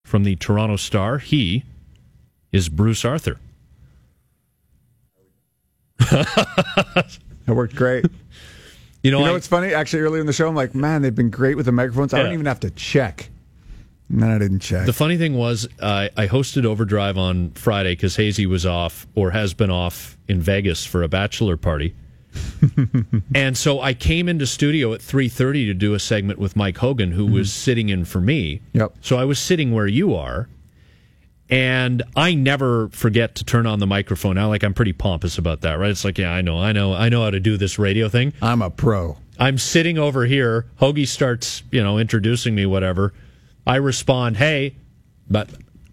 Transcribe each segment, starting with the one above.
from the Toronto Star. He is Bruce Arthur. That worked great. You know what's funny? Actually, earlier in the show, I'm like, man, they've been great with the microphones. I don't even have to check. And then I didn't check. The funny thing was, I hosted Overdrive on Friday because Hazy was off, or has been off in Vegas for a bachelor party. And so I came into studio at 3:30 to do a segment with Mike Hogan, who was sitting in for me. Yep. So I was sitting where you are, and I never forget to turn on the microphone. Now, like, I'm pretty pompous about that, right? It's like, yeah, I know how to do this radio thing. I'm a pro. I'm sitting over here. Hoagie starts, introducing me, whatever. I respond, hey, but,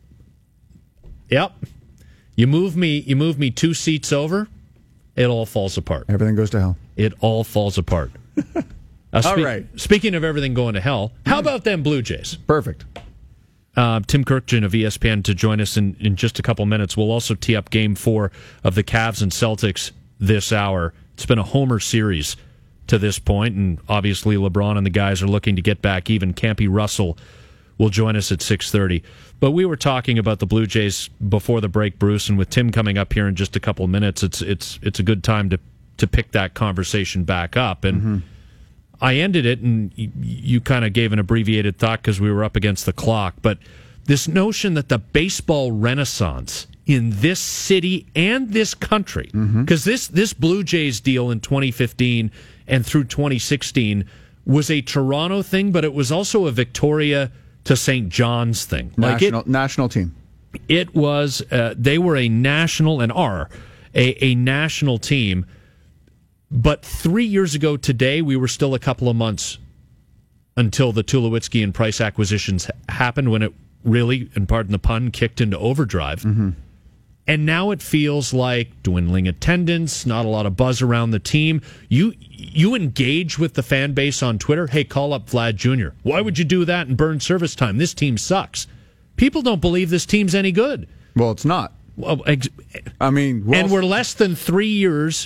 yep, you move me 2 seats over, it all falls apart. Everything goes to hell. It all falls apart. All right. Speaking of everything going to hell, how about them Blue Jays? Perfect. Tim Kirkjian of ESPN to join us in just a couple minutes. We'll also tee up Game 4 of the Cavs and Celtics this hour. It's been a homer series to this point, and obviously LeBron and the guys are looking to get back even. Campy Russell will join us at 6:30. But we were talking about the Blue Jays before the break, Bruce, and with Tim coming up here in just a couple of minutes, it's a good time to pick that conversation back up. And I ended it, and you kind of gave an abbreviated thought because we were up against the clock, but this notion that the baseball renaissance in this city and this country, because this Blue Jays deal in 2015 and through 2016 was a Toronto thing, but it was also a Victoria to St. John's thing. National team. It was, they were a national and are a national team. But 3 years ago today, we were still a couple of months until the Tulowitzki and Price acquisitions happened, when it really, and pardon the pun, kicked into overdrive. And now it feels like dwindling attendance, not a lot of buzz around the team. You engage with the fan base on Twitter. Hey, call up Vlad Jr. Why would you do that and burn service time? This team sucks. People don't believe this team's any good. Well, it's not. Well, and we're less than 3 years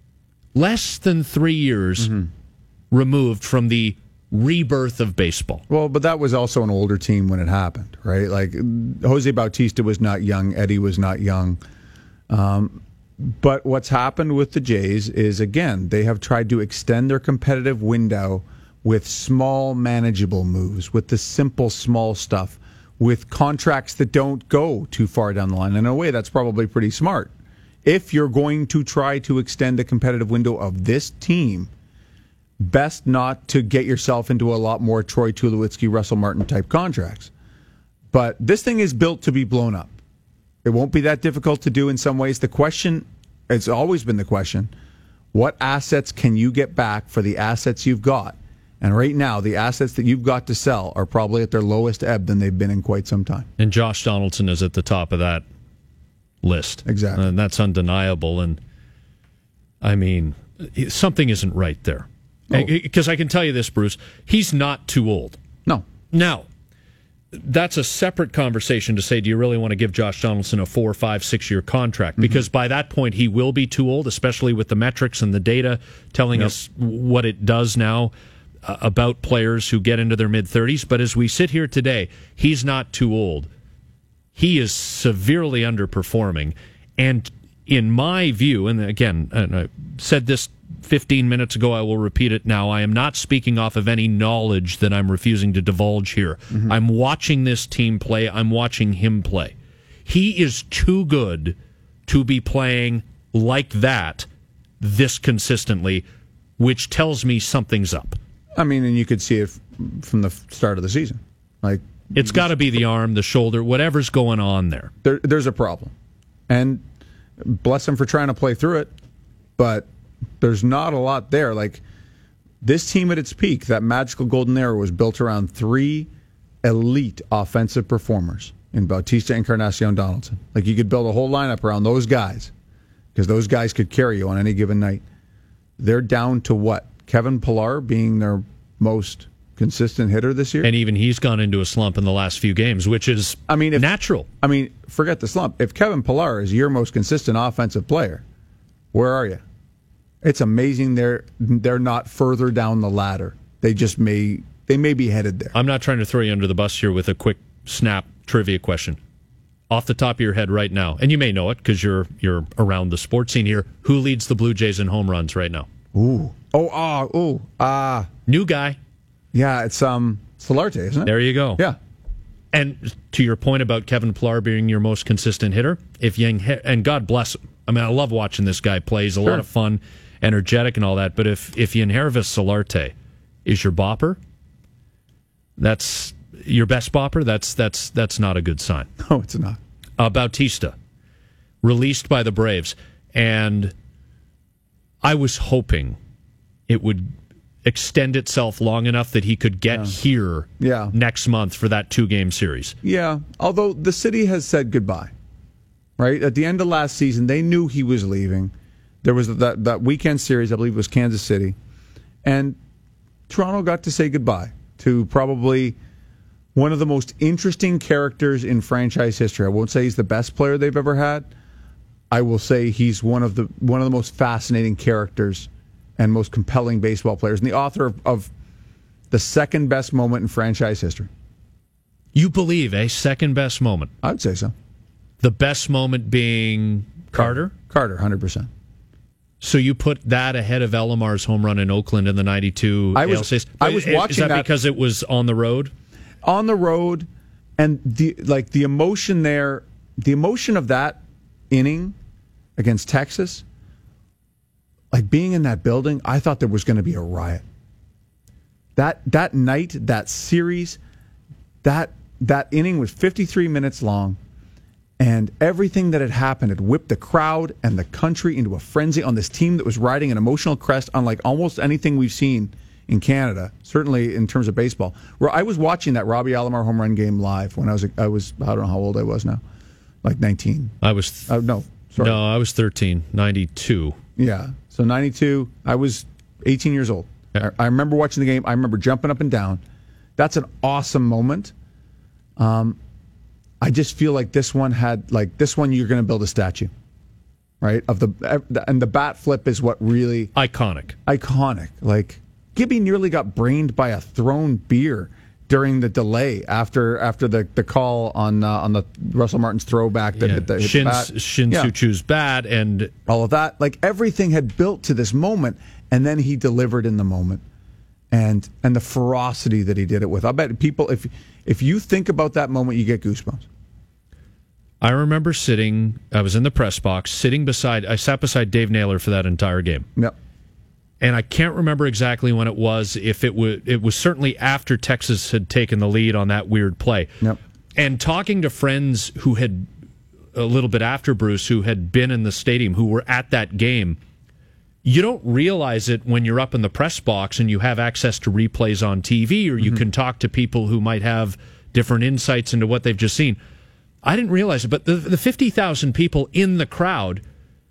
removed from the rebirth of baseball. Well, but that was also an older team when it happened, right? Like, Jose Bautista was not young, Eddie was not young. But what's happened with the Jays is, again, they have tried to extend their competitive window with small, manageable moves, with the simple, small stuff, with contracts that don't go too far down the line. In a way, that's probably pretty smart. If you're going to try to extend the competitive window of this team, best not to get yourself into a lot more Troy Tulowitzki, Russell Martin type contracts. But this thing is built to be blown up. It won't be that difficult to do in some ways. The question, it's always been the question, what assets can you get back for the assets you've got? And right now, the assets that you've got to sell are probably at their lowest ebb than they've been in quite some time. And Josh Donaldson is at the top of that list. Exactly. And that's undeniable. And, I mean, something isn't right there. Because I can tell you this, Bruce, he's not too old. No. Now, that's a separate conversation to say, do you really want to give Josh Donaldson a 4, 5, 6 year contract? Because by that point, he will be too old, especially with the metrics and the data telling us what it does now about players who get into their mid-30s. But as we sit here today, he's not too old. He is severely underperforming. And in my view, and again, and I said this 15 minutes ago, I will repeat it now, I am not speaking off of any knowledge that I'm refusing to divulge here. I'm watching this team play. I'm watching him play. He is too good to be playing like that this consistently, which tells me something's up. I mean, and you could see it from the start of the season. Like, it's got to be the arm, the shoulder, whatever's going on there. There's a problem. And bless him for trying to play through it, but there's not a lot there. Like, this team at its peak, that magical golden era, was built around 3 elite offensive performers in Bautista, Encarnacion, Donaldson. Like, you could build a whole lineup around those guys because those guys could carry you on any given night. They're down to what? Kevin Pillar being their most consistent hitter this year? And even he's gone into a slump in the last few games, which is natural. I mean, forget the slump. If Kevin Pillar is your most consistent offensive player, where are you? It's amazing they're not further down the ladder. They may be headed there. I'm not trying to throw you under the bus here with a quick snap trivia question. Off the top of your head right now, and you may know it because you're around the sports scene here, who leads the Blue Jays in home runs right now? New guy. Yeah, it's Solarte, isn't it? There you go. Yeah. And to your point about Kevin Pillar being your most consistent hitter, and God bless him. I mean, I love watching this guy play. He's a lot of fun, energetic and all that. But if Yangervis Solarte is your bopper, that's your best bopper, that's not a good sign. No, it's not. Bautista, released by the Braves. And I was hoping it would extend itself long enough that he could get here next month for that 2-game series. Yeah, although the city has said goodbye. Right? At the end of last season, they knew he was leaving. There was that weekend series, I believe it was Kansas City. And Toronto got to say goodbye to probably one of the most interesting characters in franchise history. I won't say he's the best player they've ever had. I will say he's one of the most fascinating characters and most compelling baseball players, and the author of the second best moment in franchise history. You believe a second best moment? I would say so. The best moment being Carter? Carter, 100%. So you put that ahead of Elamar's home run in Oakland in the 92 ALCS? I was watching that. Is that because it was on the road? On the road, and the emotion there, the emotion of that inning against Texas, like being in that building, I thought there was going to be a riot. That night, that series, that inning was 53 minutes long, and everything that had happened had whipped the crowd and the country into a frenzy on this team that was riding an emotional crest unlike almost anything we've seen in Canada, certainly in terms of baseball. Where I was watching that Robbie Alomar home run game live when I was I don't know how old I was now, like 19. I was I was 13, 92. Yeah, so 92. I was 18 years old. Yeah. I remember watching the game. I remember jumping up and down. That's an awesome moment. I just feel like this one you're going to build a statue, right? And the bat flip is what really iconic. Like Gibby nearly got brained by a thrown beer during the delay after the call on the Russell Martin's throwback that hit the bat. Shin Soo Choo's bat and all of that. Like everything had built to this moment, and then he delivered in the moment, and the ferocity that he did it with. I bet people, if you think about that moment, you get goosebumps. I remember I was in the press box, I sat beside Dave Naylor for that entire game. Yep. And I can't remember exactly when it was. If it was certainly after Texas had taken the lead on that weird play. Yep. And talking to friends who had, a little bit after Bruce, who had been in the stadium, who were at that game, you don't realize it when you're up in the press box and you have access to replays on TV, or you can talk to people who might have different insights into what they've just seen. I didn't realize it, but the 50,000 people in the crowd,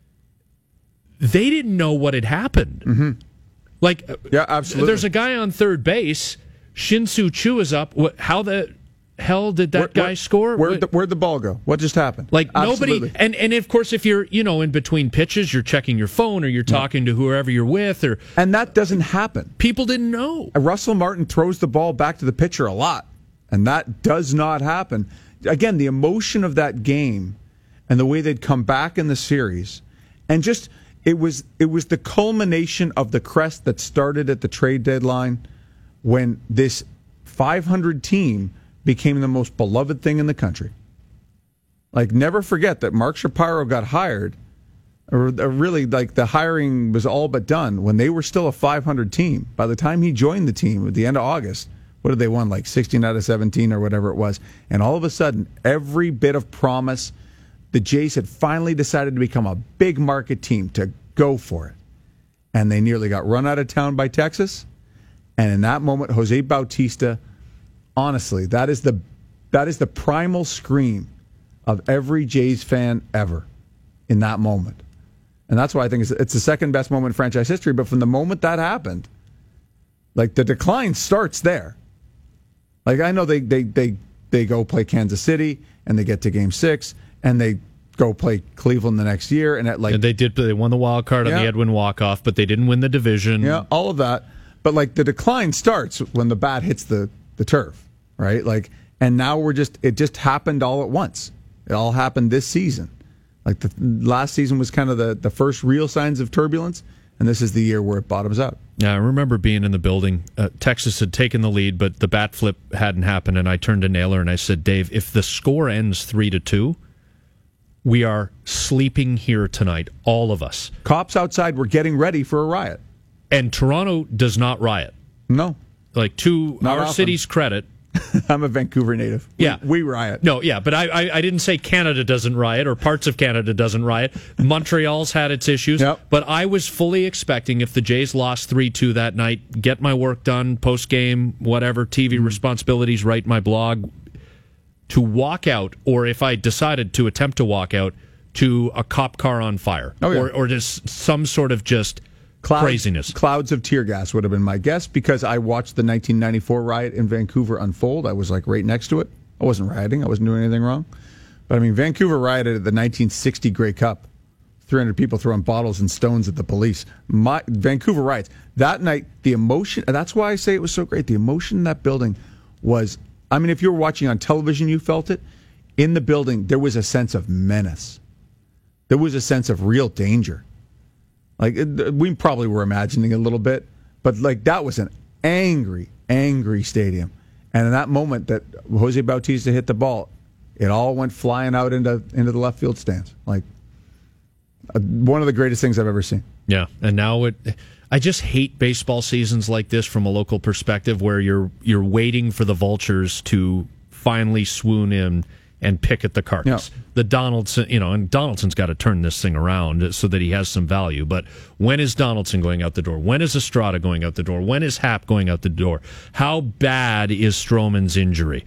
they didn't know what had happened. Mm-hmm. Like, yeah, absolutely. There's a guy on third base. Shin Soo Choo is up. How the hell did that guy score? Where'd the ball go? What just happened? Like, absolutely. Nobody. And of course, if you're in between pitches, you're checking your phone or you're talking to whoever you're with, and that doesn't happen. People didn't know. Russell Martin throws the ball back to the pitcher a lot, and that does not happen. Again, the emotion of that game and the way they'd come back in the series, and just it was the culmination of the crest that started at the trade deadline when this 500 team became the most beloved thing in the country. Like, never forget that Mark Shapiro got hired, or really, like, the hiring was all but done when they were still a 500 team. By the time he joined the team at the end of August, what did they won? Like 16 out of 17 or whatever it was. And all of a sudden, every bit of promise, the Jays had finally decided to become a big market team, to go for it. And they nearly got run out of town by Texas. And in that moment, Jose Bautista, honestly, that is the primal scream of every Jays fan ever in that moment. And that's why I think it's the second best moment in franchise history. But from the moment that happened, like, the decline starts there. Like, I know they go play Kansas City and they get to Game 6 and they go play Cleveland the next year, and they won the wild card on the Edwin walk-off, but they didn't win the division. Yeah, all of that. But, like, the decline starts when the bat hits the turf, right? Like, And now it just happened all at once. It all happened this season. Like the last season was kind of the first real signs of turbulence, and this is the year where it bottoms out. Yeah, I remember being in the building. Texas had taken the lead, but the bat flip hadn't happened, and I turned to Naylor and I said, Dave, if the score ends 3-2, we are sleeping here tonight, all of us. Cops outside were getting ready for a riot. And Toronto does not riot. No. Like, to Not our often. city's credit. I'm a Vancouver native. We riot. No, yeah, but I didn't say Canada doesn't riot or parts of Canada doesn't riot. Montreal's had its issues. Yep. But I was fully expecting, if the Jays lost 3-2 that night, get my work done, post-game, whatever, TV responsibilities, write my blog, to walk out, or if I decided to attempt to walk out, to a cop car on fire. Oh, yeah. Or just some sort of just craziness. Clouds of tear gas would have been my guess, because I watched the 1994 riot in Vancouver unfold. I was like right next to it. I wasn't rioting. I wasn't doing anything wrong. But I mean, Vancouver rioted at the 1960 Grey Cup. 300 people throwing bottles and stones at the police. Vancouver riots. That night, the emotion, that's why I say it was so great. The emotion in that building was, I mean, if you were watching on television, you felt it. In the building, there was a sense of menace. There was a sense of real danger. Like, we probably were imagining a little bit, but like that was an angry, angry stadium. And in that moment that Jose Bautista hit the ball, it all went flying out into the left field stands. Like, one of the greatest things I've ever seen. Yeah, and now I just hate baseball seasons like this from a local perspective, where you're waiting for the vultures to finally swoon in and pick at the carcass. Yeah. The Donaldson, and Donaldson's got to turn this thing around so that he has some value. But when is Donaldson going out the door? When is Estrada going out the door? When is Happ going out the door? How bad is Stroman's injury?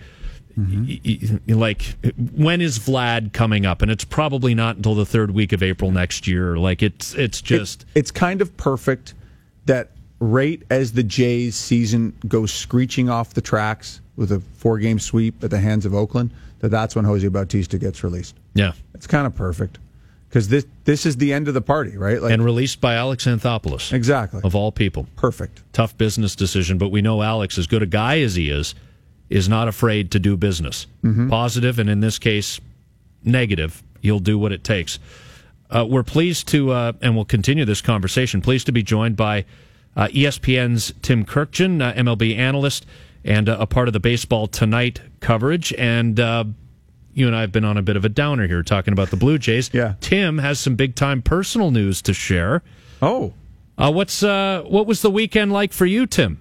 Mm-hmm. Like, when is Vlad coming up? And it's probably not until the third week of April next year. Like, it's just... It's kind of perfect that right as the Jays season goes screeching off the tracks with a 4-game sweep at the hands of Oakland, that's when Jose Bautista gets released. Yeah. It's kind of perfect. Because this is the end of the party, right? Like, and released by Alex Anthopoulos. Exactly. Of all people. Perfect. Tough business decision, but we know Alex, as good a guy as he is not afraid to do business. Mm-hmm. Positive, and in this case, negative. He'll do what it takes. We're pleased to, and we'll continue this conversation, pleased to be joined by ESPN's Tim Kurkjian, MLB analyst, and a part of the Baseball Tonight coverage. And you and I have been on a bit of a downer here talking about the Blue Jays. Yeah. Tim has some big-time personal news to share. Oh. What was the weekend like for you, Tim?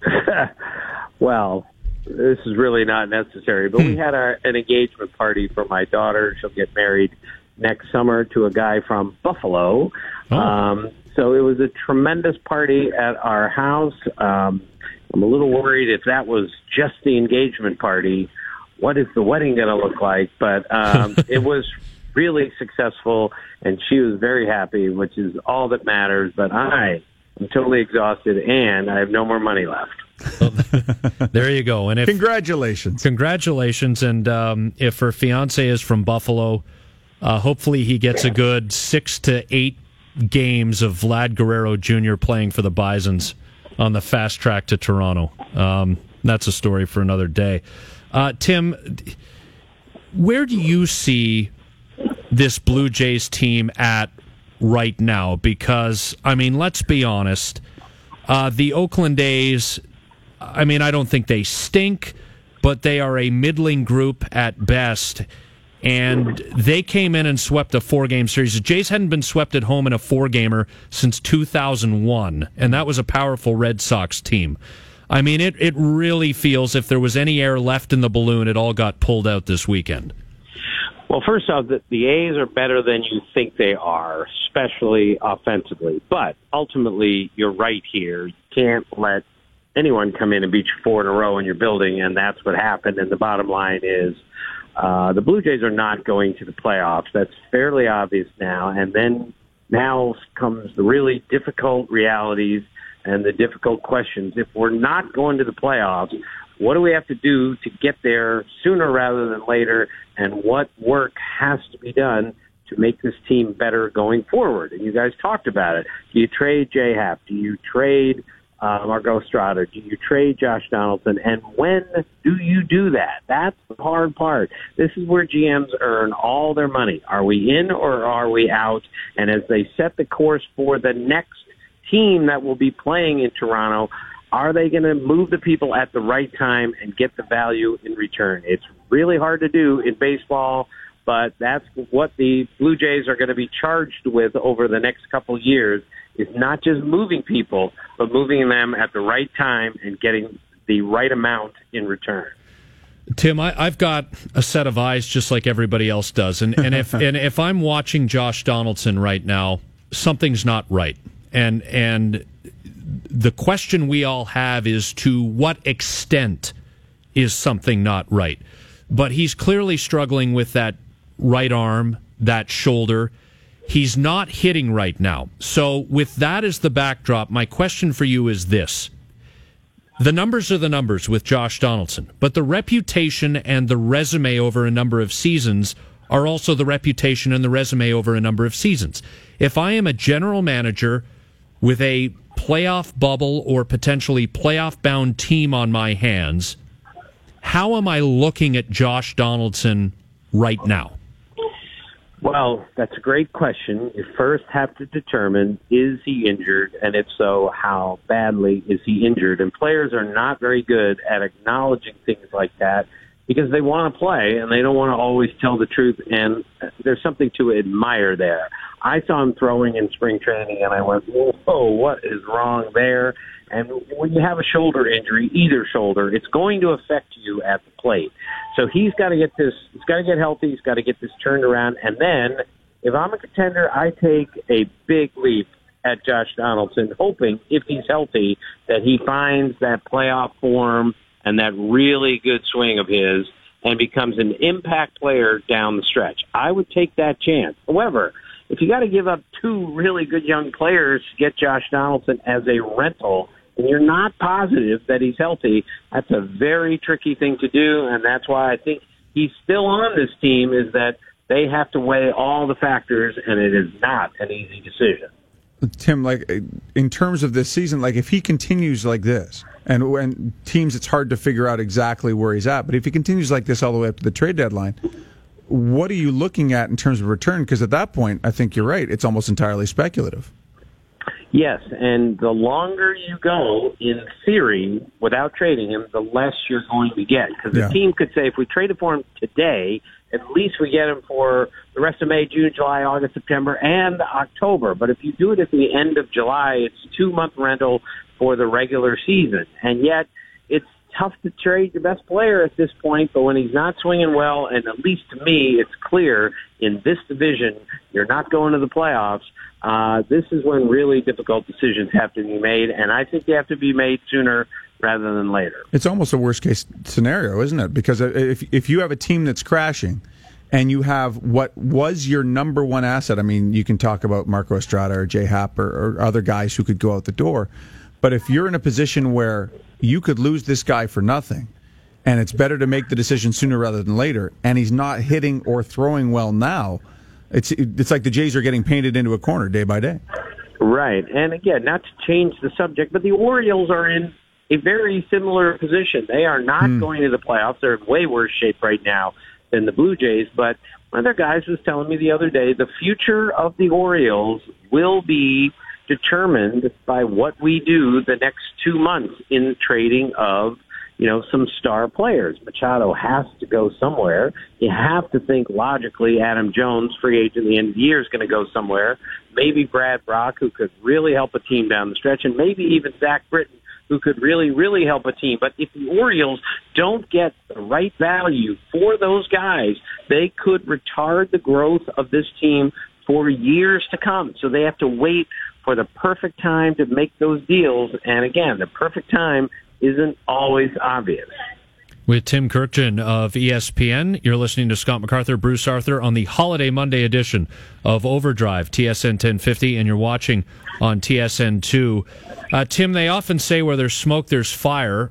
Well, this is really not necessary, but we had an engagement party for my daughter. She'll get married next summer to a guy from Buffalo. Oh. So it was a tremendous party at our house. I'm a little worried if that was just the engagement party, what is the wedding going to look like? But it was really successful, and she was very happy, which is all that matters. But I am totally exhausted, and I have no more money left. There you go. And Congratulations. And if her fiance is from Buffalo, hopefully he gets a good 6 to 8 games of Vlad Guerrero Jr. playing for the Bisons on the fast track to Toronto. That's a story for another day. Tim, where do you see this Blue Jays team at right now? Because, I mean, let's be honest, the Oakland A's, I mean, I don't think they stink, but they are a middling group at best. And they came in and swept a 4-game series. The Jays hadn't been swept at home in a 4-gamer since 2001, and that was a powerful Red Sox team. I mean, it really feels if there was any air left in the balloon, it all got pulled out this weekend. Well, first off, the A's are better than you think they are, especially offensively. But ultimately, you're right here. You can't let anyone come in and beat you 4 in a row in your building, and that's what happened. And the bottom line is, the Blue Jays are not going to the playoffs. That's fairly obvious now. And then now comes the really difficult realities and the difficult questions. If we're not going to the playoffs, what do we have to do to get there sooner rather than later? And what work has to be done to make this team better going forward? And you guys talked about it. Do you trade J-Happ? Do you trade Marco Estrada? Do you trade Josh Donaldson? And when do you do that? That's the hard part. This is where GMs earn all their money. Are we in or are we out? And as they set the course for the next team that will be playing in Toronto, are they going to move the people at the right time and get the value in return? It's really hard to do in baseball, but that's what the Blue Jays are going to be charged with over the next couple of years, is not just moving people, but moving them at the right time and getting the right amount in return. Tim, I've got a set of eyes just like everybody else does, and if I'm watching Josh Donaldson right now, something's not right. And the question we all have is, to what extent is something not right? But he's clearly struggling with that right arm, that shoulder. He's not hitting right now. So with that as the backdrop, my question for you is this. The numbers are the numbers with Josh Donaldson, but the reputation and the resume over a number of seasons are also the reputation and the resume over a number of seasons. If I am a general manager with a playoff bubble or potentially playoff-bound team on my hands, how am I looking at Josh Donaldson right now? Well, that's a great question. You first have to determine, is he injured? And if so, how badly is he injured? And players are not very good at acknowledging things like that because they want to play and they don't want to always tell the truth. And there's something to admire there. I saw him throwing in spring training and I went, whoa, what is wrong there? And when you have a shoulder injury, either shoulder, it's going to affect you at the plate. So he's got to get this, he's got to get healthy, he's got to get this turned around. And then, if I'm a contender, I take a big leap at Josh Donaldson, hoping, if he's healthy, that he finds that playoff form and that really good swing of his and becomes an impact player down the stretch. I would take that chance. However, if you got to give up two really good young players to get Josh Donaldson as a rental, and you're not positive that he's healthy, that's a very tricky thing to do, and that's why I think he's still on this team, is that they have to weigh all the factors, and it is not an easy decision. Tim, like, in terms of this season, like, if he continues like this, and when teams, it's hard to figure out exactly where he's at, but if he continues like this all the way up to the trade deadline, what are you looking at in terms of return? Because at that point, I think you're right, it's almost entirely speculative. Yes, and the longer you go, in theory, without trading him, the less you're going to get. Because the team could say, if we traded for him today, at least we get him for the rest of May, June, July, August, September, and October. But if you do it at the end of July, it's 2-month rental for the regular season. And yet, it's tough to trade your best player at this point, but when he's not swinging well, and at least to me, it's clear in this division, you're not going to the playoffs. This is when really difficult decisions have to be made, and I think they have to be made sooner rather than later. It's almost a worst-case scenario, isn't it? Because if you have a team that's crashing and you have what was your number one asset, I mean, you can talk about Marco Estrada or Jay Happ or other guys who could go out the door, but if you're in a position where you could lose this guy for nothing, and it's better to make the decision sooner rather than later, and he's not hitting or throwing well now, it's like the Jays are getting painted into a corner day by day. Right. And again, not to change the subject, but the Orioles are in a very similar position. They are not going to the playoffs. They're in way worse shape right now than the Blue Jays. But one of their guys was telling me the other day, the future of the Orioles will be determined by what we do the next 2 months in trading of, some star players. Machado has to go somewhere. You have to think logically Adam Jones, free agent at the end of the year, is going to go somewhere. Maybe Brad Brock, who could really help a team down the stretch, and maybe even Zach Britton, who could really, really help a team. But if the Orioles don't get the right value for those guys, they could retard the growth of this team for years to come. So they have to wait for the perfect time to make those deals. And again, the perfect time isn't always obvious. With Tim Kurkjian of ESPN, you're listening to Scott MacArthur, Bruce Arthur on the Holiday Monday edition of Overdrive, TSN 1050, and you're watching on TSN 2. Tim, they often say where there's smoke, there's fire,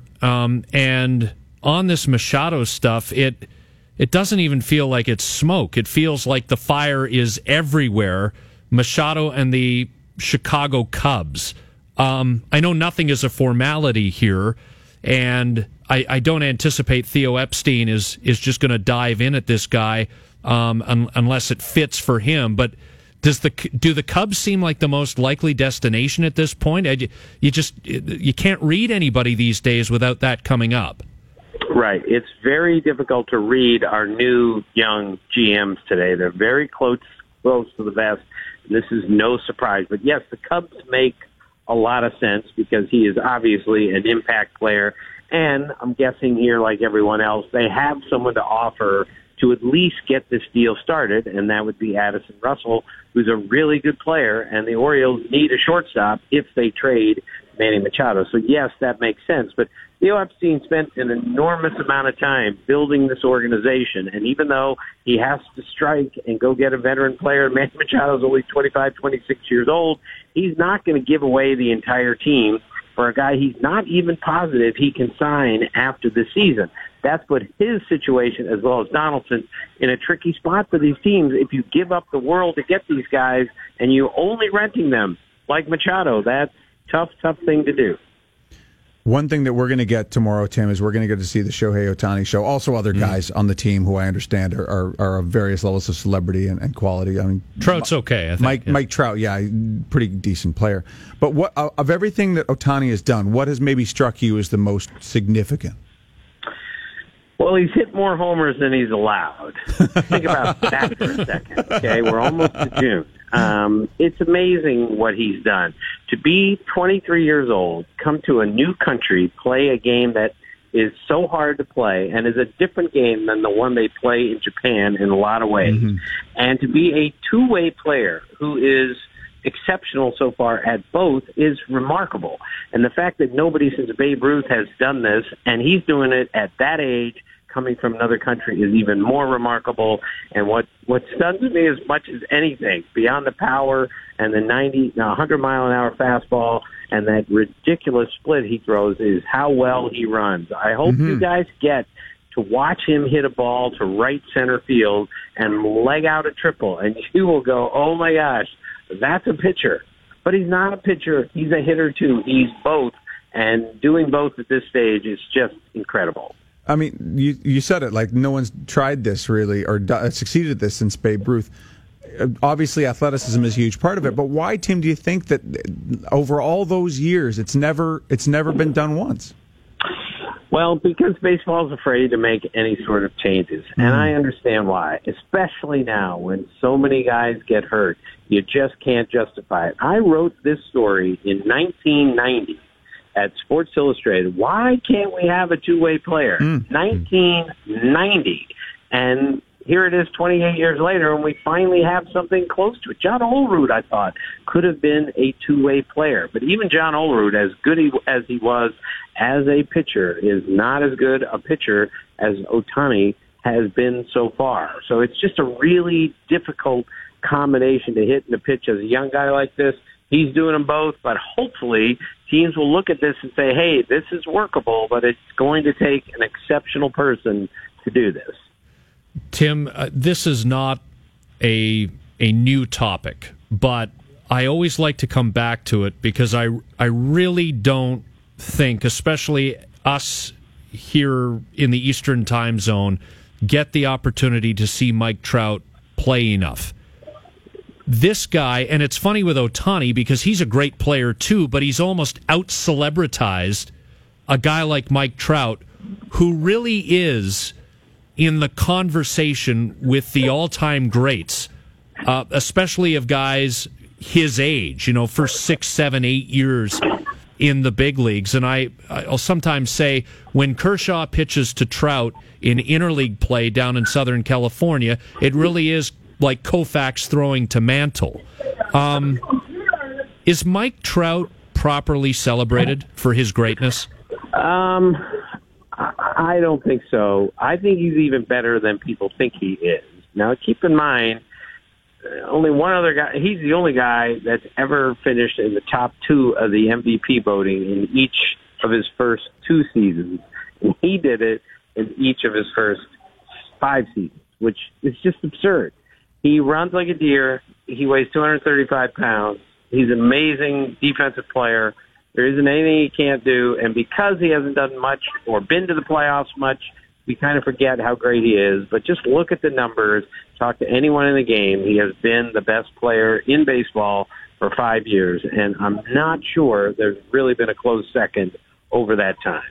and on this Machado stuff, it doesn't even feel like it's smoke. It feels like the fire is everywhere. Machado and the Chicago Cubs. I know nothing is a formality here, and I don't anticipate Theo Epstein is just going to dive in at this guy unless it fits for him. But do the Cubs seem like the most likely destination at this point? You can't read anybody these days without that coming up. Right. It's very difficult to read our new young GMs today. They're very close to the vest. This is no surprise. But yes, the Cubs make a lot of sense because he is obviously an impact player. And I'm guessing here, like everyone else, they have someone to offer to at least get this deal started, and that would be Addison Russell, who's a really good player, and the Orioles need a shortstop if they trade Manny Machado. So, yes, that makes sense. But Theo Epstein spent an enormous amount of time building this organization, and even though he has to strike and go get a veteran player, Manny Machado is only 25, 26 years old, he's not going to give away the entire team for a guy he's not even positive he can sign after the season. That's put his situation, as well as Donaldson, in a tricky spot for these teams. If you give up the world to get these guys and you're only renting them, like Machado, that's tough thing to do. One thing that we're going to get tomorrow, Tim, is we're going to get to see the Shohei Ohtani show. Also, other guys on the team who I understand are of various levels of celebrity and quality. I mean, Trout's okay. I think, Mike Trout, pretty decent player. But what of everything that Ohtani has done, what has maybe struck you as the most significant? Well, he's hit more homers than he's allowed. Think about that for a second. Okay, we're almost to June. It's amazing what he's done. To be 23 years old, come to a new country, play a game that is so hard to play and is a different game than the one they play in Japan in a lot of ways. Mm-hmm. And to be a two-way player who is exceptional so far at both is remarkable. And the fact that nobody since Babe Ruth has done this, and he's doing it at that age, coming from another country, is even more remarkable. And what stuns me as much as anything, beyond the power and the 100-mile-an-hour fastball and that ridiculous split he throws, is how well he runs. I hope you guys get to watch him hit a ball to right center field and leg out a triple, and you will go, oh my gosh, that's a pitcher. But he's not a pitcher. He's a hitter, too. He's both. And doing both at this stage is just incredible. I mean, you said it, like no one's tried this really or succeeded at this since Babe Ruth. Obviously, athleticism is a huge part of it. But why, Tim, do you think that over all those years it's never been done once? Well, because baseball is afraid to make any sort of changes. And I understand why, especially now when so many guys get hurt. You just can't justify it. I wrote this story in 1990 at Sports Illustrated. Why can't we have a two-way player? 1990. And here it is 28 years later, and we finally have something close to it. John Olerud, I thought, could have been a two-way player. But even John Olerud, as good as he was as a pitcher, is not as good a pitcher as Ohtani has been so far. So it's just a really difficult combination to hit and to pitch as a young guy like this. He's doing them both, but hopefully teams will look at this and say, hey, this is workable, but it's going to take an exceptional person to do this. Tim, this is not a new topic, but I always like to come back to it because I really don't think, especially us here in the Eastern time zone, get the opportunity to see Mike Trout play enough. This guy, and it's funny with Ohtani because he's a great player too, but he's almost out-celebritized a guy like Mike Trout, who really is in the conversation with the all-time greats, especially of guys his age, for 6, 7, 8 years in the big leagues. And I'll sometimes say when Kershaw pitches to Trout in interleague play down in Southern California, it really is like Koufax throwing to Mantle. Is Mike Trout properly celebrated for his greatness? I don't think so. I think he's even better than people think he is. Now, keep in mind, only one other guy, he's the only guy that's ever finished in the top 2 of the MVP voting in each of his first 2 seasons. And he did it in each of his first 5 seasons, which is just absurd. He runs like a deer. He weighs 235 pounds. He's an amazing defensive player. There isn't anything he can't do, and because he hasn't done much or been to the playoffs much, we kind of forget how great he is. But just look at the numbers. Talk to anyone in the game. He has been the best player in baseball for 5 years, and I'm not sure there's really been a close second over that time.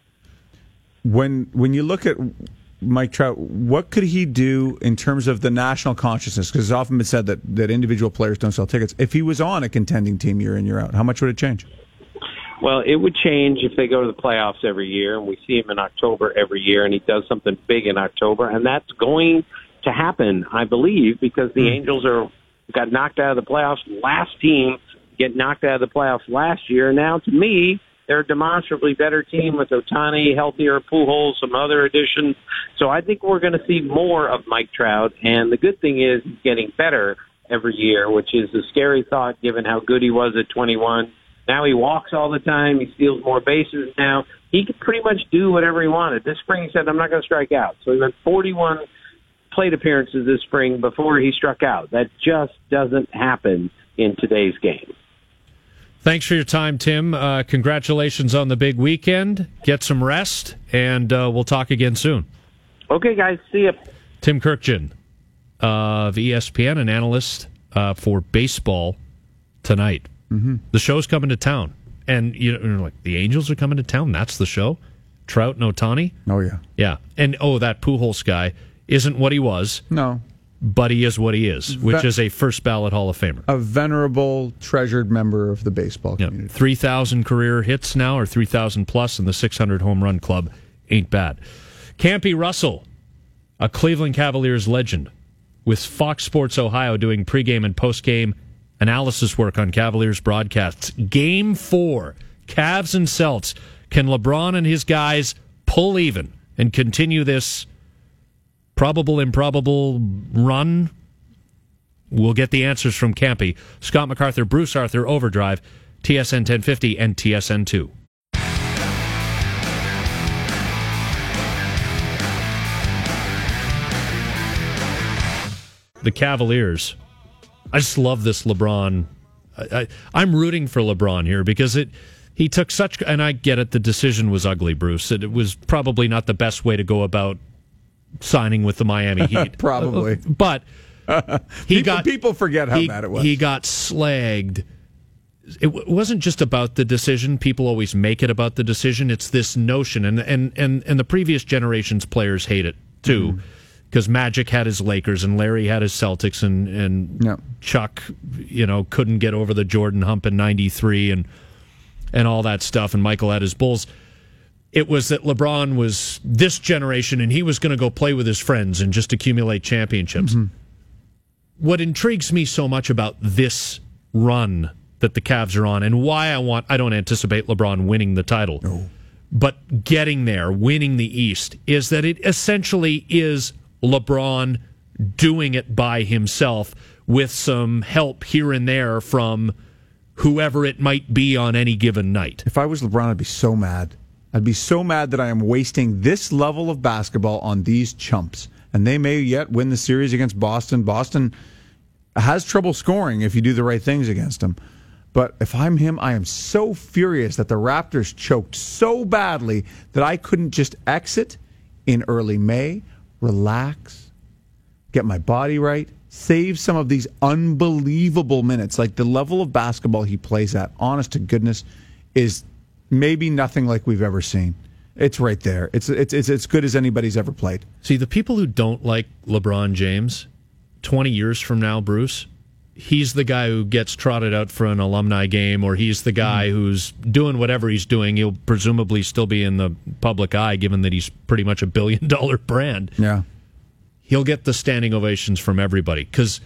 When you look at Mike Trout, what could he do in terms of the national consciousness? Because it's often been said that individual players don't sell tickets. If he was on a contending team year in, year out, how much would it change? Well, it would change if they go to the playoffs every year, and we see him in October every year, and he does something big in October, and that's going to happen, I believe, because the Angels got knocked out of the playoffs. Last team get knocked out of the playoffs last year. Now, to me, they're a demonstrably better team with Ohtani, healthier, Pujols, some other additions. So I think we're going to see more of Mike Trout, and the good thing is he's getting better every year, which is a scary thought given how good he was at 21. Now he walks all the time. He steals more bases now. He could pretty much do whatever he wanted. This spring he said, I'm not going to strike out. So he went 41 plate appearances this spring before he struck out. That just doesn't happen in today's game. Thanks for your time, Tim. Congratulations on the big weekend. Get some rest, and we'll talk again soon. Okay, guys. See you. Tim Kurkjian of ESPN, an analyst for baseball tonight. Mm-hmm. The show's coming to town. And you're like, the Angels are coming to town? That's the show? Trout and Ohtani? Oh, yeah. Yeah. And, that Pujols guy isn't what he was. No. But he is what he is, which is a first ballot Hall of Famer. A venerable, treasured member of the baseball community. 3,000 career hits now, or 3,000 plus, and the 600 home run club ain't bad. Campy Russell, a Cleveland Cavaliers legend, with Fox Sports Ohio doing pregame and postgame analysis work on Cavaliers broadcasts. Game 4, Cavs and Celts. Can LeBron and his guys pull even and continue this probable, improbable run? We'll get the answers from Campy. Scott MacArthur, Bruce Arthur, Overdrive, TSN 1050 and TSN 2. The Cavaliers. I just love this LeBron. I'm rooting for LeBron here because he took such, and I get it, the decision was ugly, Bruce. It was probably not the best way to go about signing with the Miami Heat. Probably. But people forget how bad it was. He got slagged. It wasn't just about the decision. People always make it about the decision. It's this notion, and the previous generation's players hate it too. Mm-hmm. Because Magic had his Lakers and Larry had his Celtics and Chuck, couldn't get over the Jordan hump in '93 and all that stuff, and Michael had his Bulls. It was that LeBron was this generation and he was going to go play with his friends and just accumulate championships. Mm-hmm. What intrigues me so much about this run that the Cavs are on, and why I don't anticipate LeBron winning the title, but getting there, winning the East, is that it essentially is LeBron doing it by himself with some help here and there from whoever it might be on any given night. If I was LeBron, I'd be so mad. I'd be so mad that I am wasting this level of basketball on these chumps. And they may yet win the series against Boston. Boston has trouble scoring if you do the right things against them. But if I'm him, I am so furious that the Raptors choked so badly that I couldn't just exit in early May, relax, get my body right, save some of these unbelievable minutes. Like the level of basketball he plays at, honest to goodness, is maybe nothing like we've ever seen. It's right there. It's as good as anybody's ever played. See, the people who don't like LeBron James, 20 years from now, Bruce, he's the guy who gets trotted out for an alumni game, or he's the guy who's doing whatever he's doing. He'll presumably still be in the public eye, given that he's pretty much $1 billion brand. Yeah. He'll get the standing ovations from everybody. Because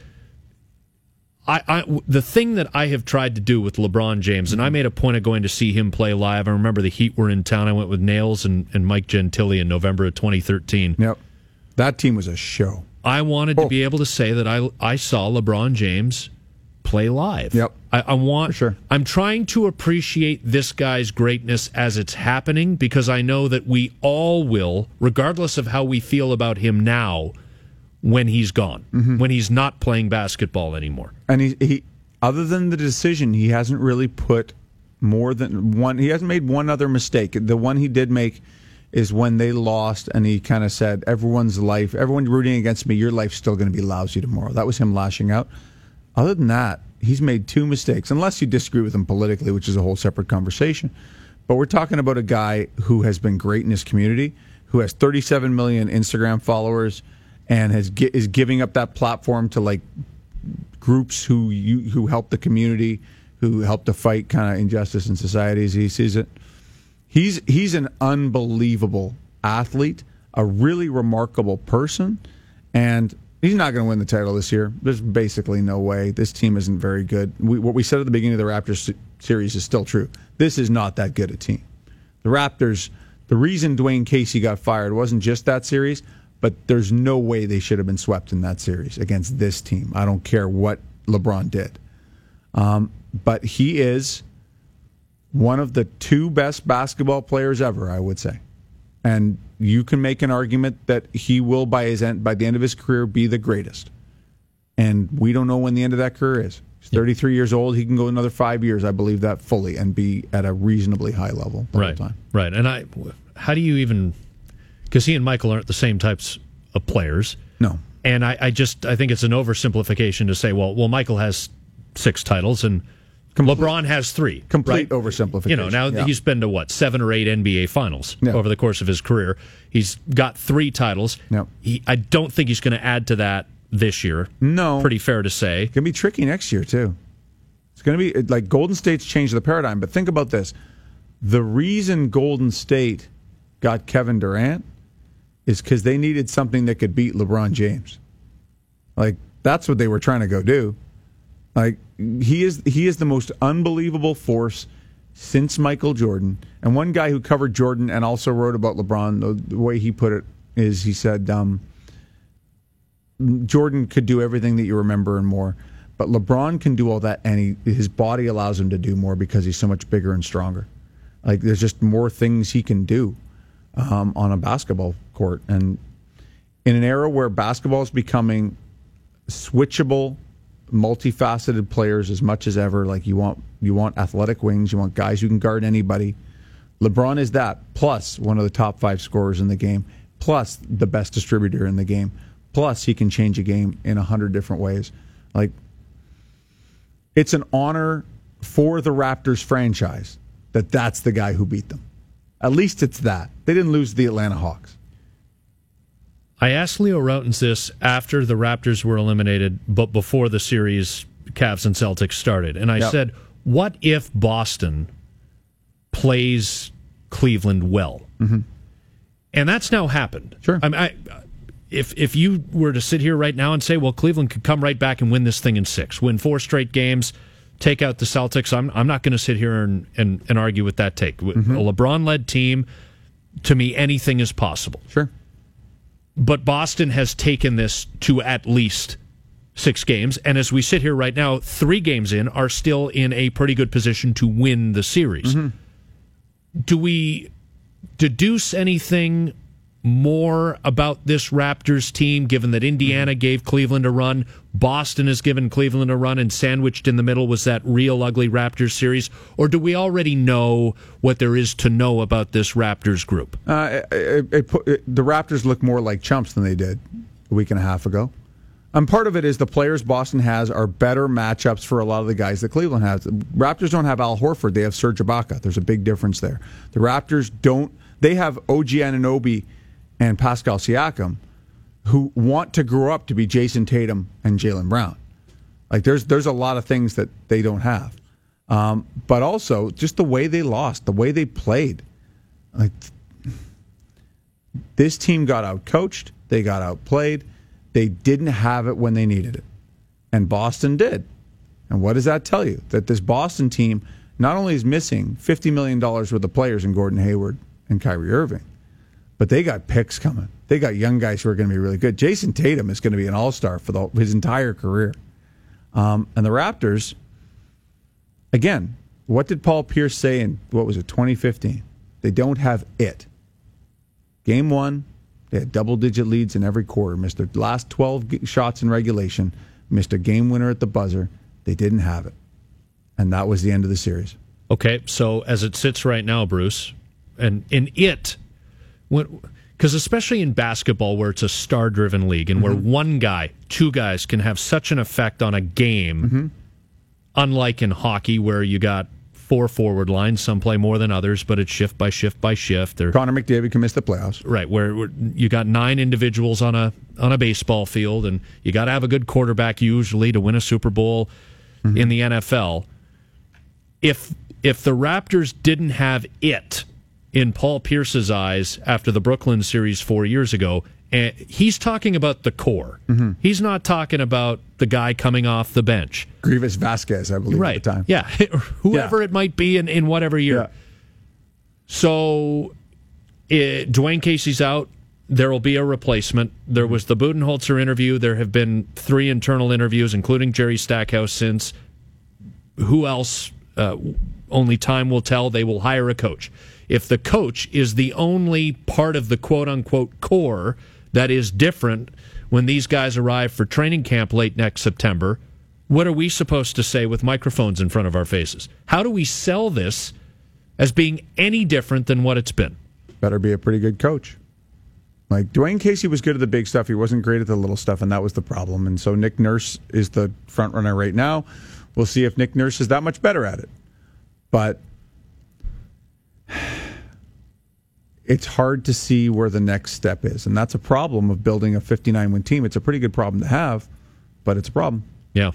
the thing that I have tried to do with LeBron James, and I made a point of going to see him play live. I remember the Heat were in town. I went with Nails and Mike Gentile in November of 2013. Yep. That team was a show. I wanted to be able to say that I saw LeBron James play live. Yep. I want. For sure. I'm trying to appreciate this guy's greatness as it's happening, because I know that we all will, regardless of how we feel about him now, when he's gone, when he's not playing basketball anymore. And he other than the decision, he hasn't really put more than one. He hasn't made one other mistake. The one he did make is when they lost, and he kind of said, everyone rooting against me, your life's still going to be lousy tomorrow. That was him lashing out. Other than that, he's made 2 mistakes, unless you disagree with him politically, which is a whole separate conversation. But we're talking about a guy who has been great in his community, who has 37 million Instagram followers, and is giving up that platform to like groups who help the community, who help to fight kind of injustice in society as he sees it. He's an unbelievable athlete, a really remarkable person, and he's not going to win the title this year. There's basically no way. This team isn't very good. What we said at the beginning of the Raptors series is still true. This is not that good a team. The Raptors, the reason Dwayne Casey got fired wasn't just that series, but there's no way they should have been swept in that series against this team. I don't care what LeBron did. But he is one of the 2 best basketball players ever, I would say. And you can make an argument that he will, by the end of his career, be the greatest. And we don't know when the end of that career is. He's 33 years old. He can go another 5 years, I believe that fully, and be at a reasonably high level the whole time. Right. And how do you even... Because he and Michael aren't the same types of players. No. And I think it's an oversimplification to say, well, Michael has 6 titles and LeBron has 3. Complete right? oversimplification. Now he's been to 7 or 8 NBA finals over the course of his career. He's got 3 titles. Yep. I don't think he's going to add to that this year. No. Pretty fair to say. It's going to be tricky next year, too. It's going to be like Golden State's changed the paradigm. But think about this. The reason Golden State got Kevin Durant is because they needed something that could beat LeBron James. Like, that's what they were trying to go do. Like, he is the most unbelievable force since Michael Jordan. And one guy who covered Jordan and also wrote about LeBron, the way he put it is he said, Jordan could do everything that you remember and more, but LeBron can do all that, and his body allows him to do more because he's so much bigger and stronger. Like, there's just more things he can do on a basketball court. And in an era where basketball is becoming switchable, multifaceted players as much as ever, like you want athletic wings, you want guys who can guard anybody. LeBron is that, plus one of the top 5 scorers in the game, plus the best distributor in the game, plus he can change a game in 100 different ways. Like, it's an honor for the Raptors franchise that's the guy who beat them. At least it's that. They didn't lose to the Atlanta Hawks. I asked Leo Rautins this after the Raptors were eliminated, but before the series Cavs and Celtics started. And I said, what if Boston plays Cleveland well? Mm-hmm. And that's now happened. Sure. I mean, if you were to sit here right now and say, well, Cleveland could come right back and win this thing in 6, win 4 straight games, take out the Celtics, I'm not going to sit here and argue with that take. Mm-hmm. A LeBron-led team, to me, anything is possible. Sure. But Boston has taken this to at least 6 games, and as we sit here right now, 3 games in, are still in a pretty good position to win the series. Mm-hmm. Do we deduce anything more about this Raptors team, given that Indiana gave Cleveland a run, Boston has given Cleveland a run, and sandwiched in the middle was that real ugly Raptors series? Or do we already know what there is to know about this Raptors group? The Raptors look more like chumps than they did a week and a half ago. Part of it is the players Boston has are better matchups for a lot of the guys that Cleveland has. The Raptors don't have Al Horford. They have Serge Ibaka. There's a big difference there. The Raptors don't. They have OG Anunoby and Pascal Siakam, who want to grow up to be Jason Tatum and Jaylen Brown. Like, there's a lot of things that they don't have. But also, just the way they lost, the way they played. Like, this team got out-coached. They got outplayed. They didn't have it when they needed it. And Boston did. And what does that tell you? That this Boston team not only is missing $50 million worth of players in Gordon Hayward and Kyrie Irving, but they got picks coming. They got young guys who are going to be really good. Jason Tatum is going to be an all-star for his entire career. And the Raptors, again, what did Paul Pierce say in, 2015? They don't have it. Game 1, they had double-digit leads in every quarter. Missed their last 12 shots in regulation. Missed a game winner at the buzzer. They didn't have it. And that was the end of the series. Okay, so as it sits right now, Bruce, and because especially in basketball where it's a star-driven league and where one guy, two guys can have such an effect on a game, unlike in hockey where you got 4 forward lines, some play more than others, but it's shift by shift by shift. Connor McDavid can miss the playoffs. Right, where you got 9 individuals on a baseball field, and you got to have a good quarterback usually to win a Super Bowl in the NFL. If the Raptors didn't have it in Paul Pierce's eyes after the Brooklyn series 4 years ago, and he's talking about the core. He's not talking about the guy coming off the bench. Grievous Vasquez, I believe, at the time. Yeah, whoever it might be in whatever year. Yeah. So Dwayne Casey's out. There will be a replacement. There was the Budenholzer interview. There have been 3 internal interviews, including Jerry Stackhouse since. Who else? Only time will tell. They will hire a coach. If the coach is the only part of the quote-unquote core that is different when these guys arrive for training camp late next September, what are we supposed to say with microphones in front of our faces? How do we sell this as being any different than what it's been? Better be a pretty good coach. Like, Dwayne Casey was good at the big stuff. He wasn't great at the little stuff, and that was the problem. And so Nick Nurse is the front runner right now. We'll see if Nick Nurse is that much better at it. But it's hard to see where the next step is. And that's a problem of building a 59-win team. It's a pretty good problem to have, but it's a problem. Yeah.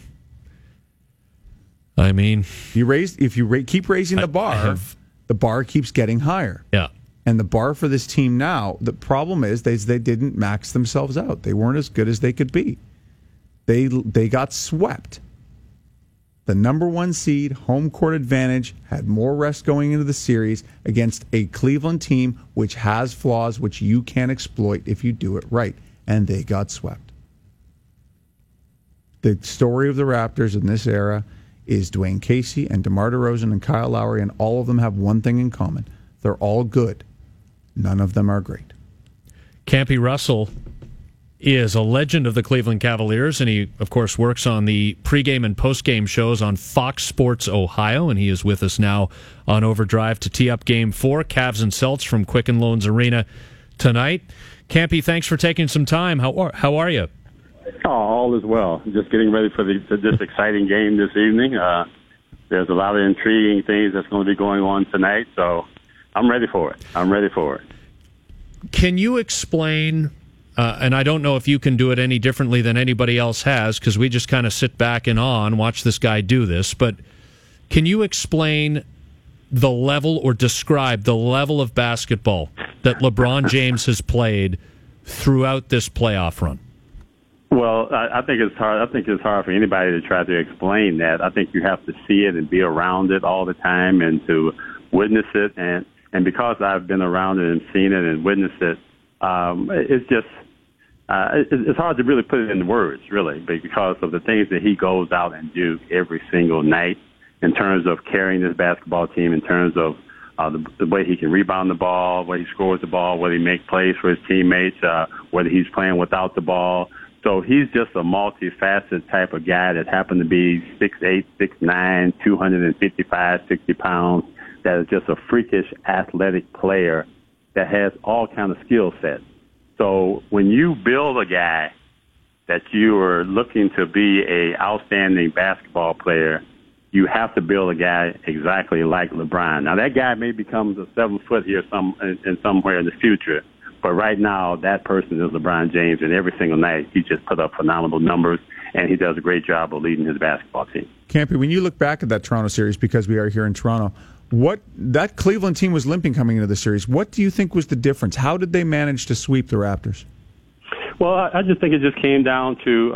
I mean, if you keep raising the bar, the bar keeps getting higher. Yeah. And the bar for this team now, the problem is they didn't max themselves out. They weren't as good as they could be. They got swept. The number 1 seed, home court advantage, had more rest going into the series against a Cleveland team which has flaws which you can exploit if you do it right. And they got swept. The story of the Raptors in this era is Dwayne Casey and DeMar DeRozan and Kyle Lowry, and all of them have one thing in common. They're all good. None of them are great. Campy Russell is a legend of the Cleveland Cavaliers, and he, of course, works on the pregame and postgame shows on Fox Sports Ohio, and he is with us now on Overdrive to tee up Game 4, Cavs and Celts from Quicken Loans Arena tonight. Campy, thanks for taking some time. How are you? Oh, all is well. Just getting ready for this exciting game this evening. There's a lot of intriguing things that's going to be going on tonight, so I'm ready for it. Can you explain... and I don't know if you can do it any differently than anybody else has, because we just kind of sit back and watch this guy do this. But can you explain the level or describe the level of basketball that LeBron James has played throughout this playoff run? Well, I think it's hard. I think it's hard for anybody to try to explain that. I think you have to see it and be around it all the time and to witness it. And because I've been around it and seen it and witnessed it, it's just it's hard to really put it into words, really, because of the things that he goes out and do every single night in terms of carrying this basketball team, in terms of the way he can rebound the ball, whether he scores the ball, whether he makes plays for his teammates, whether he's playing without the ball. So he's just a multifaceted type of guy that happened to be 6'8", 6'9", 255, 60 pounds, that is just a freakish athletic player that has all kind of skill sets. So when you build a guy that you are looking to be a outstanding basketball player, you have to build a guy exactly like LeBron. Now that guy may become a 7 foot here somewhere in the future, but right now that person is LeBron James, and every single night he just put up phenomenal numbers, and he does a great job of leading his basketball team. Campy, when you look back at that Toronto series, because we are here in Toronto, that Cleveland team was limping coming into the series. What do you think was the difference? How did they manage to sweep the Raptors? Well, I just think it just came down to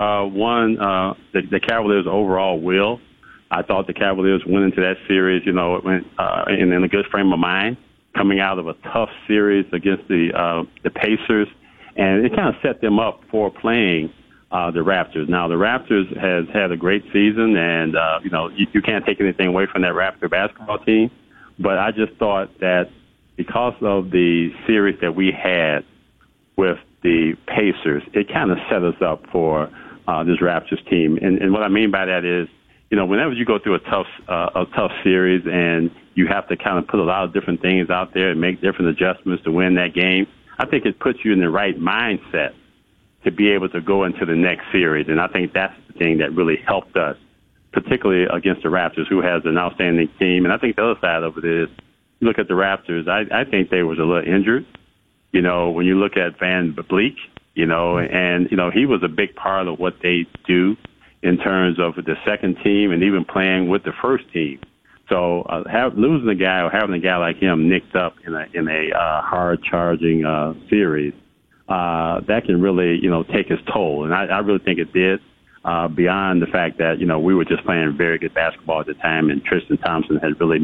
the Cavaliers' overall will. I thought the Cavaliers went into that series, it went in a good frame of mind, coming out of a tough series against the Pacers, and it kind of set them up for playing the Raptors. Now, the Raptors has had a great season, and you can't take anything away from that Raptor basketball team. But I just thought that because of the series that we had with the Pacers, it kind of set us up for this Raptors team. And what I mean by that is, whenever you go through a tough series and you have to kind of put a lot of different things out there and make different adjustments to win that game, I think it puts you in the right mindset to be able to go into the next series. And I think that's the thing that really helped us, particularly against the Raptors, who has an outstanding team. And I think the other side of it is, you look at the Raptors, I think they was a little injured. When you look at Van Vleet, and he was a big part of what they do in terms of the second team and even playing with the first team. So losing a guy or having a guy like him nicked up in a hard charging series, that can really take its toll, and I really think it did. Beyond the fact that we were just playing very good basketball at the time, and Tristan Thompson had really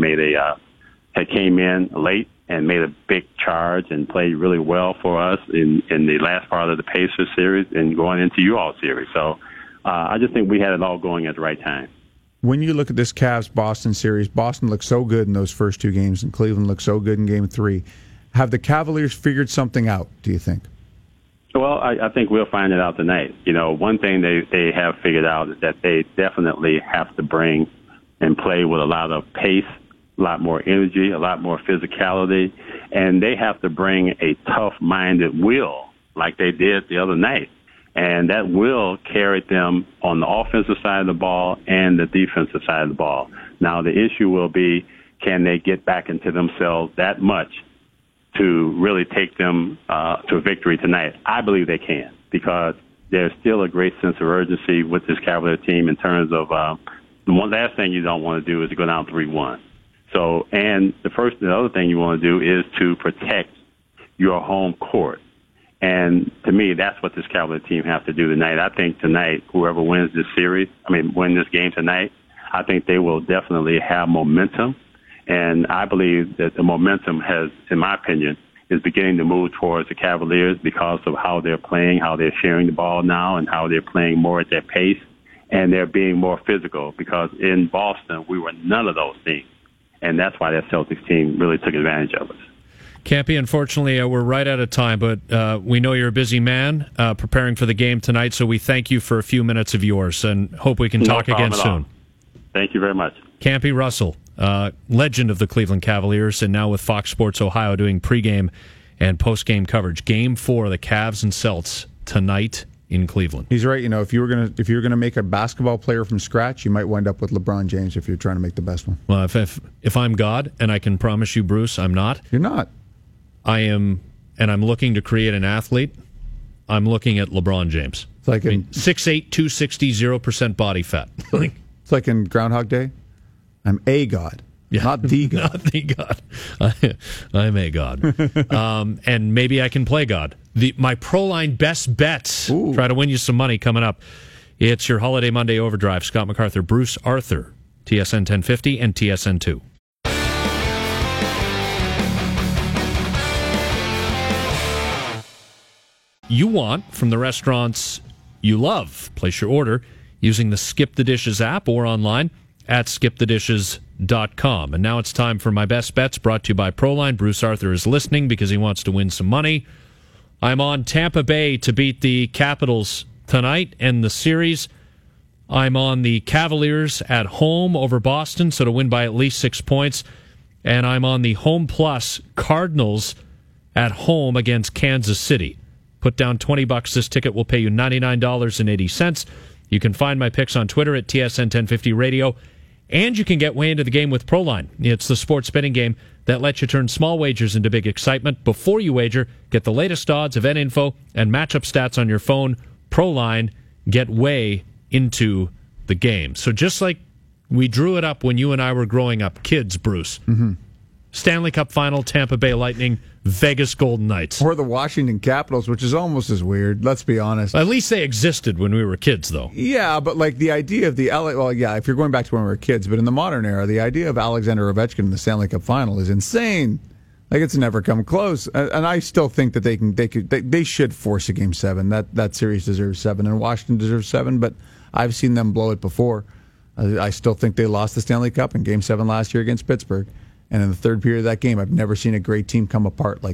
had came in late and made a big charge and played really well for us in the last part of the Pacers series and going into you all series. So I just think we had it all going at the right time. When you look at this Cavs-Boston series, Boston looked so good in those first two games, and Cleveland looked so good in Game 3. Have the Cavaliers figured something out, do you think? Well, I think we'll find it out tonight. One thing they have figured out is that they definitely have to bring and play with a lot of pace, a lot more energy, a lot more physicality, and they have to bring a tough-minded will like they did the other night. And that will carry them on the offensive side of the ball and the defensive side of the ball. Now, the issue will be, can they get back into themselves that much to really take them to a victory tonight? I believe they can, because there's still a great sense of urgency with this Cavalier team in terms of the one last thing you don't want to do is to go down 3-1. So, and the other thing you want to do is to protect your home court. And to me, that's what this Cavalier team has to do tonight. I think tonight, whoever wins this win this game tonight, I think they will definitely have momentum. And I believe that the momentum has, in my opinion, is beginning to move towards the Cavaliers because of how they're playing, how they're sharing the ball now, and how they're playing more at their pace. And they're being more physical, because in Boston, we were none of those things. And that's why that Celtics team really took advantage of us. Campy, unfortunately, we're right out of time, but we know you're a busy man preparing for the game tonight, so we thank you for a few minutes of yours and hope we can talk again soon. Thank you very much. Campy Russell, legend of the Cleveland Cavaliers, and now with Fox Sports Ohio doing pregame and postgame coverage. Game 4 of the Cavs and Celts tonight in Cleveland. He's right. If you were gonna make a basketball player from scratch, you might wind up with LeBron James if you're trying to make the best one. Well, if I'm God, and I can promise you, Bruce, I'm not. You're not. I am, and I'm looking to create an athlete. I'm looking at LeBron James. It's like 6'8", 260, 0% body fat. It's like in Groundhog Day. I'm a god, not the god. Not the god. I'm a god. And maybe I can play God. My ProLine best bets. Ooh. Try to win you some money coming up. It's your Holiday Monday Overdrive. Scott MacArthur, Bruce Arthur, TSN 1050 and TSN 2. You want from the restaurants you love. Place your order using the Skip the Dishes app or online at skipthedishes.com. And now it's time for my best bets, brought to you by ProLine. Bruce Arthur is listening because he wants to win some money. I'm on Tampa Bay to beat the Capitals tonight and the series. I'm on the Cavaliers at home over Boston, so to win by at least 6 points. And I'm on the Home Plus Cardinals at home against Kansas City. Put down $20. This ticket will pay you $99.80. You can find my picks on Twitter at TSN 1050 Radio, and you can get way into the game with ProLine. It's the sports betting game that lets you turn small wagers into big excitement. Before you wager, get the latest odds, event info, and matchup stats on your phone. ProLine, get way into the game. So just like we drew it up when you and I were growing up, kids, Bruce. Mm-hmm. Stanley Cup Final, Tampa Bay Lightning, Vegas Golden Knights. Or the Washington Capitals, which is almost as weird, let's be honest. At least they existed when we were kids, though. Yeah, but like the idea of the LA, well, yeah, if you're going back to when we were kids, but in the modern era, the idea of Alexander Ovechkin in the Stanley Cup Final is insane. Like, it's never come close. And I still think that they should force a Game 7. That series deserves 7, and Washington deserves 7, but I've seen them blow it before. I still think they lost the Stanley Cup in Game 7 last year against Pittsburgh. And in the third period of that game, I've never seen a great team come apart like that.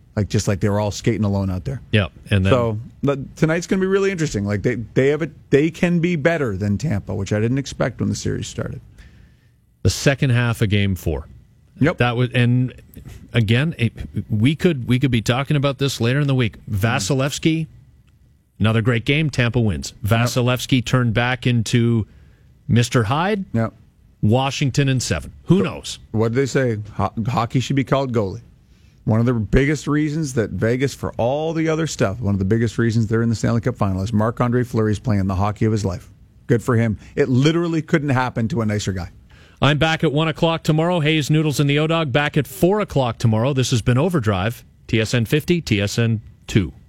just like they were all skating alone out there. Yeah, and then, So tonight's going to be really interesting. Like they can be better than Tampa, which I didn't expect when the series started. the second half of Game 4. Yep. That was, and again, we could be talking about this later in the week. Vasilevsky, another great game. Tampa wins. Vasilevsky turned back into Mr. Hyde. Yep. Washington in 7. Who knows? What did they say? Hockey should be called goalie. One of the biggest reasons that Vegas, for all the other stuff, one of the biggest reasons they're in the Stanley Cup final is Marc-Andre Fleury's playing the hockey of his life. Good for him. It literally couldn't happen to a nicer guy. I'm back at 1 o'clock tomorrow. Hayes, Noodles, and the O-Dog back at 4 o'clock tomorrow. This has been Overdrive, TSN 50, TSN 2.